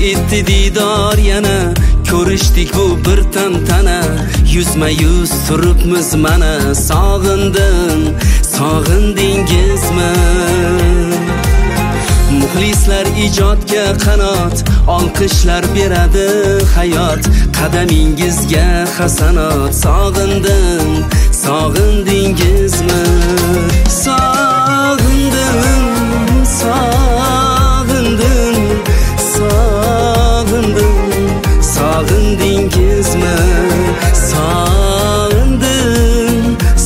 etdi diydor yana, ko'rishdik bu bir tantana, yuzma yuz turibmiz mana. Sog'indim, sog'indingizmi? Muxlislar ijodga qanot, olqishlar beradi hayot, qadamingizga hasanot. Sog'indim, sog'indingizmi? Sog'indim, sog'indim, sog'indim, sog'indingizmi? Sog'indim,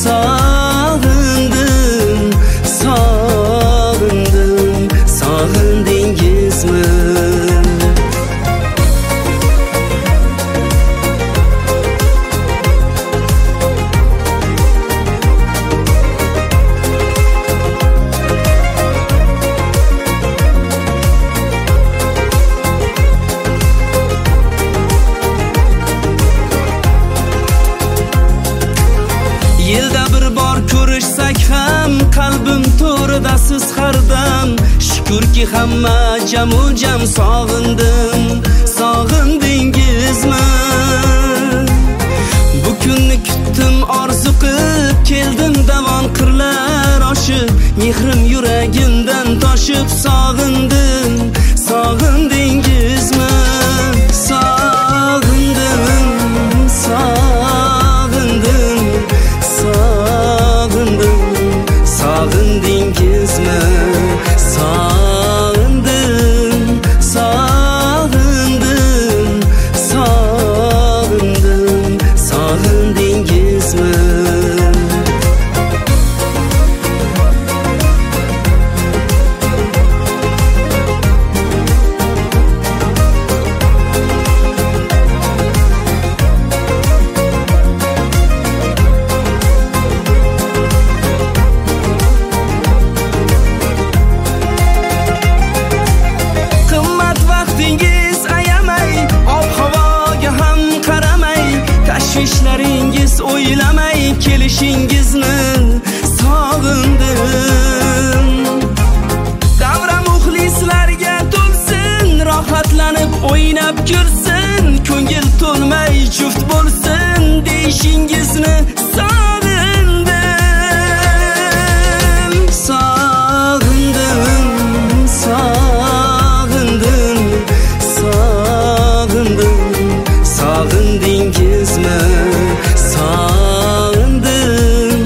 sog'indim, sog'indim, sog'indingizmi? Yilda bir bor ko'rishsak ham, qalbim to'rida siz hardam. Shukrki hamma jamu jam sog'indim, sog'indingizmi? Bu kunni kutdim, orzu qilib keldim, davon qirlar oshib, mehrim yuragimdan toshib. Sog'indim, sog'indingizmi? Sog'indim, sog'indim, sog'indim, sog'indingizmi? Sog'indim, sog'indim, sog'indim, sog'indingizmi? Tashvishlaringiz o'ylamay kelishingizni sog'indim. Davra muxlislarga to'lsin, rohatlanib o'ynab kirsin, ko'ngil to'lmay juft bo'lsin deyishingizni sog'indim. Sog'indim, sog'indim, sog'indim, sog'indingizmi? Sog'indim,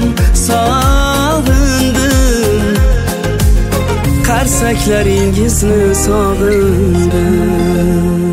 sog'indim, qarsaklaringizni sog'indim.